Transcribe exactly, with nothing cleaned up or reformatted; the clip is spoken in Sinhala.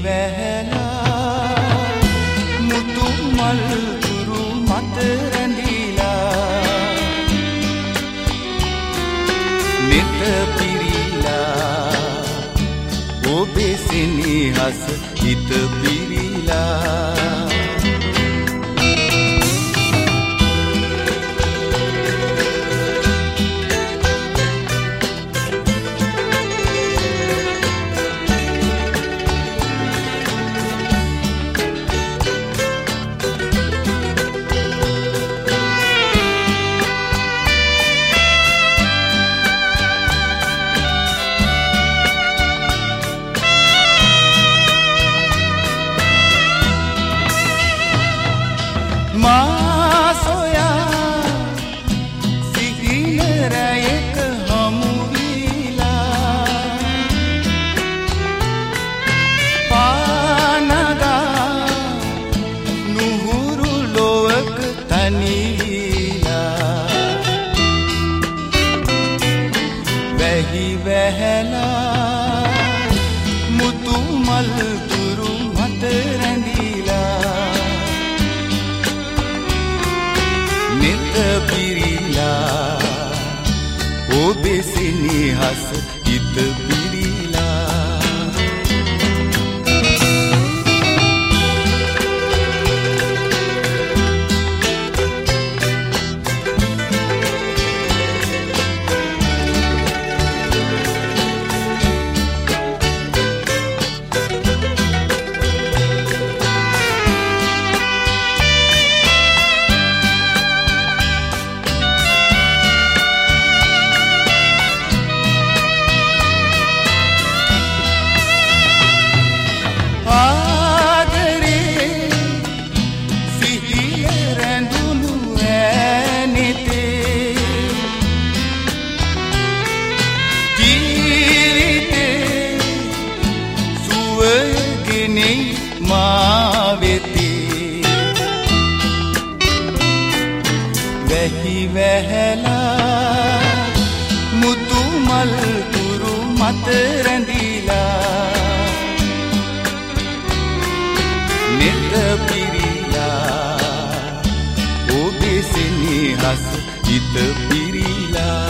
වැහැලා මුතු මල් තුරු මත රැඳිලා නිත පිරීලා ඔබේ සෙනෙහස හිත පිරීලා මා සොයා සිහින රැයක හමු වීලා පානගා නුහුරු ලොවක තනිලා වැහි වැහැලා මුතු මල් තුරු මත රැඳිලා නිත පිරීලා ඔබේ සෙනෙහස හිත පිරීලා මා වෙතේ වැහි වැහැලා මුතු මල් තුරු මත රැඳිලා නිත පිරීලා ඔබේ සෙනෙහස හිත පිරීලා